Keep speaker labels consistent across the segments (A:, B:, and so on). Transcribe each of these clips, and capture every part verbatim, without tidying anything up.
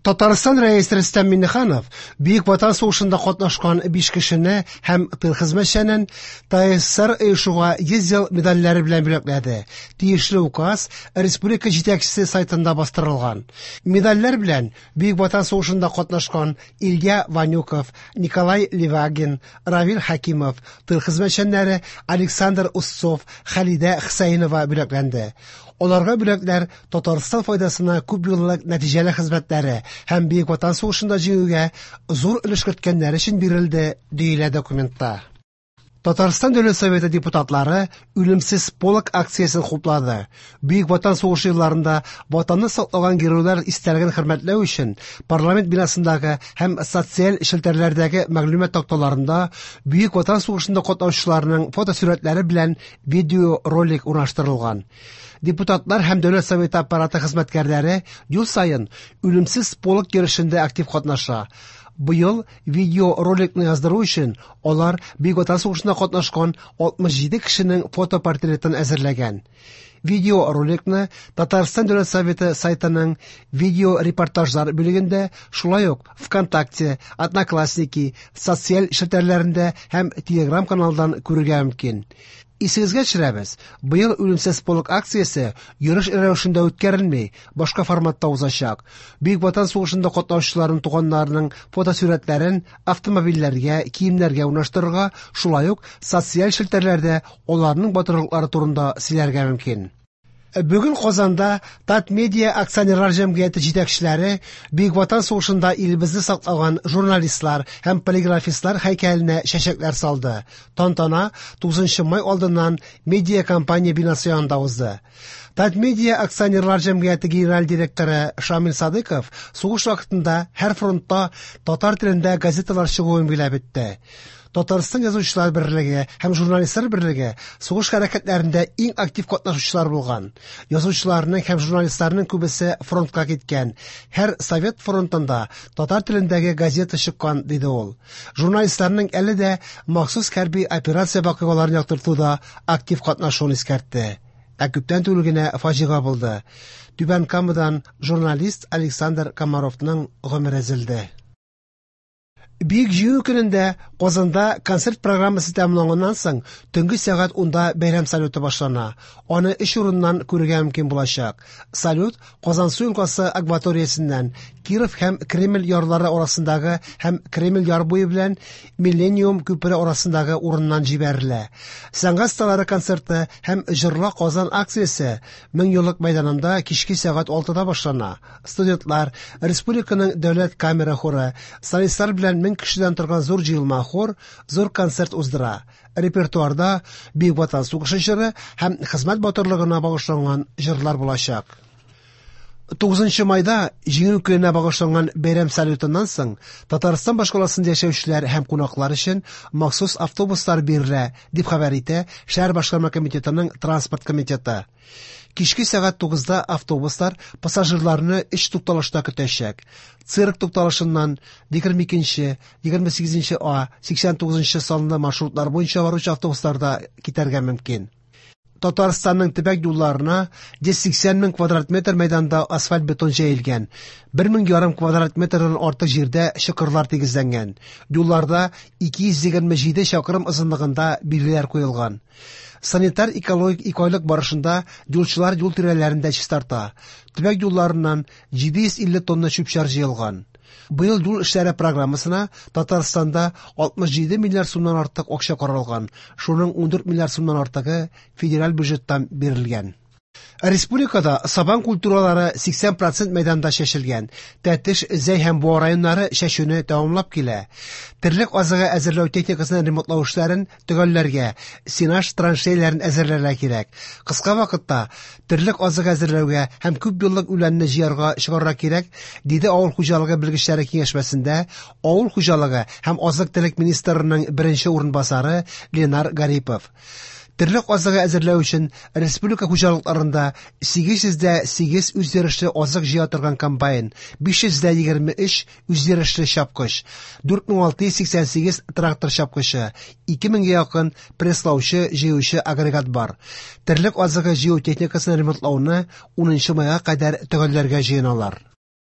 A: Татарстан рәисе Рөстәм Миңнеханов Бөек Ватан сугышында катнашкан биш кешене һәм тыл хезмәтчәнен ТССР оешуга йөз ел медальләре белән бүләкләде. Тиешле указ республика җитәкчесе сайтында бастырылган. Медальләр белән Бөек Ватан сугышында катнашкан Илья Ванюков, Николай Левагин, Равил Хакимов, тыл хезмәтчәннәре Александр Усцов, Халидә Хусаинова бүләкләнде. Оларга бүләкләр Татарстан файдасына күп юллык нәтиҗәле хезмәтләре һәм Бөек Ватан сугышында җиңүгә зур өлеш керткәннәр өчен бирелде, диелә документта. Татарстан Дәүләт Советы депутатлары үлемсез полк акциясын хуплады. Бөек Ватан сугышы елларында ватанны саклаган геройлар истәлеген хөрмәтләү өчен парламент бинасындагы һәм социаль челтәрләрдәге мәгълүмат такталарында Бөек Ватан сугышында катнашучыларның фотосурәтләре белән видеоролик урнаштырылган. Депутатлар һәм Дәүләт Советы аппараты хезмәткәрләре ел сайын үлемсез полк йөрешендә актив катнаша. Быел видеороликны яздыру өчен алар Бөек Ватан сугышында катнашкан алтмыш җиде кешенең фотопортретын әзерләгән. Видеороликны Татарстан Дәүләт Советы сайтының видеорепортажлар бүлегендә, шулай ук ВКонтакте, Одноклассники, социаль челтәрләрендә һәм Телеграм каналдан күрергә мөмкин. Исегезгә төшерәбез, быел үлемсез полк акциясе йөреш рәвешендә үткәрелмәй, башка форматта узачак. Бөек Ватан сугышында катнашучыларның туганнарының фотосурәтләрен автомобильләргә, киемнәргә урнаштырырга, шулай ук социаль челтәрләрдә аларның батырлыклары турында сөйләргә мөмкин. Бүген Казанда Татмедиа акционерлар җәмгыяте җитәкчеләре Бөек Ватан сугышында илебезне саклаган журналистлар һәм полиграфистлар һәйкәленә чәчәкләр салды. Тантана тугызынчы май алдыннан медиа компания бинасы янында узды. Татмедиа акционерлар җәмгыяте генераль директоры Шамил Садыков сугыш вакытында һәр фронтта татар телендә газеталар чыгуын биләп үтте. Татарстан язучылар берлеге һәм журналистлар берлеге сугыш хәрәкәтләрендә иң актив катнашучылар булган. Язучыларның һәм журналистларның күбесе фронтка киткән. Һәр совет фронтында татар телендәге газета чыккан, диде ул. Журналистларның әле дә махсус хәрби операция вакыйгаларын яктыртуда актив катнашуын искәртте. Ә күптән түгел генә фаҗига булды. Түбән Камадан журналист Александр Комаровның гомере өзелде. Бөек җиңү көнендә Казанда концерт программасы тәмамланганнан соң төнге сәгать унда бәйрәм салюты башлана. Аны өч урыннан күрергә мөмкин булачак. Салют Казан су елгасы акваториясеннән Киров һәм Кремль ярлары арасындагы һәм Кремль яр буе белән Миллениум күпере арасындагы урыннан җибәрелә. Сәнгать сталары концерты һәм Җырла Казан акциясе мең еллык мәйданында кичке сәгать алтыда башлана. Студентлар, республиканың дәүләт камера хоры, солистлар белән мең кешедән торган зур җыелма хор зур концерт уздыра. Репертуарда Бөек Ватан сугышы җыры һәм хезмәт батырлыгына багышланган җырлар булачак. тугызынчы майда җиңү көненә багышланган бәйрәм салютыннан соң Татарстан башкаласында яшәүчеләр һәм кунаклар өчен махсус автобуслар бирелә, дип хәбәр итә шәһәр башкарма комитетының транспорт комитеты. Кичке сәгать тугызда автобуслар пассажирларны өч тукталышта көтәчәк. Цирк тукталышыннан егерме икенче, егерме сигезенче А, сиксән тугызынчы санлы маршрутлар буенча баручы автобусларда китәргә мөмкин. Татарстанның төбәк юлларына йөз сиксән мең квадрат метр мәйданда асфальт бетон җәелгән. бер мең ярым квадрат метрдан артык җирдә чокырлар тигезләнгән. Юлларда ике йөз егерме җиде чакрым озынлыгында билгеләр куелган. Санитар экологик икайлык барышында юлчылар юл тирәләрендә чистарта. Төбәк юлларыннан җиде йөз илле тонна чүп-чар җыелган. Быел юл эшләре программасына Татарстанда алтмыш җиде миллиард сумнан артык акча каралган. Шуның ун дүрт миллиард сумнан артыгы федераль бюджеттан бирелгән. Республикада сабан культуралары сиксән процент мәйданда чәчелгән. Тәтеш, Зәй һәм Буа районнары чәчүне дәвамлап килә. Терлек азыгы әзерләү техникасын ремонтлау эшләрен төгәлләргә, сенаж траншейларын әзерләргә кирәк. Кыска вакытта терлек азыгы әзерләүгә һәм күп еллык үләнне җыярга чыгарга кирәк, диде авыл хуҗалыгы белгечләре киңәшмәсендә авыл хуҗалыгы һәм азык-төлек министрының беренче урынбасары Ленар Гарипов. Терлек азыгы әзерләү өчен республика хуҗалыкларында сигез йөз дә сигез үзйөрешле азык җыя торган комбайн, биш йөз дә егерме өч үзйөрешле чапкыч, дүрт мең алты йөз сиксән сигез трактор чапкычы, ике меңгә якын пресслаучы, җыючы агрегат бар. Терлек азыгы җыю техникасын ремонтлауны унынчы майга кадәр төгәлләргә җыеналар.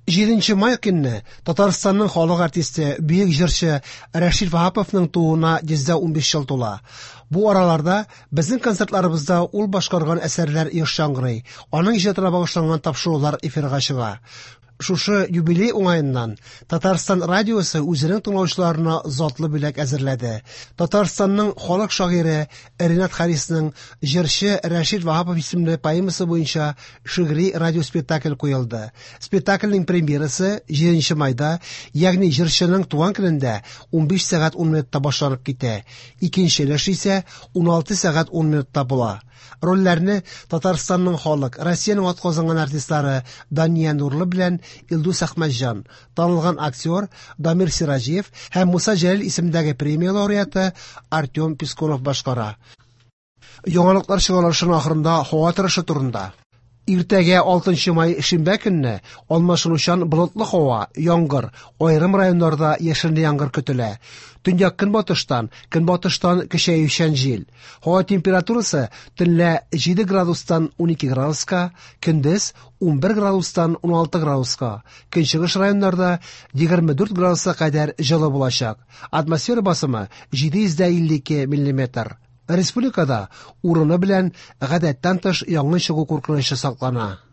A: җиденче май көнне Татарстанның халык артисты, бөек җырчы Рәшит Ваһаповның тууына йөз унбиш ел тула. Бу араларда безнең концертларыбызда ул башкарган әсәрләр еш яңгырый, аның иҗатына багышланган тапшырулар эфирга чыга. Шушы юбилей уңаеннан Татарстан радиосы үзенең тыңлаучыларына затлы бүләк әзерләде. Татарстанның халык шагыйре Ринат Харисның җырчы Рәшит Ваһапов исемле поэмасы буенча шигъри радиоспектакль куелды. Спектакльнең премьерасы җиденче майда, ягъни җырчының туган көнендә унбиш сәгать ун минутта башланып китә. Икенче өлеш исә уналты сәгать ун минутта була. Рольләрне Татарстанның халык, Россиянең атказанган артистлары Дания Нурлы белән Илдус Әхмәтҗан, танылган актер Дамир Сиражиев һәм Муса Җәлил исемендәге премия лауреаты Артем Пискунов башкара. Яңалыклар чыгарылышының ахырында һава торышы турында. Иртәгә алтынчы май шимбә көнне алмашынучан болытлы һава, яңгыр, аерым районнарда яшенле яңгыр көтелә. Төньяк көнбатыштан, көнбатыштан көчәючән җил. Һава температурасы төнлә җиде градустан унике градуска, көндез унбер градустан уналты градуска. Көнчыгыш районнарда егерме дүрт градуска кадәр җылы булачак. Атмосфера басымы җиде йөз илле ике миллиметр. Республикада урыны белән гадәттән тыш яңгыр чыгу куркынычы саклана.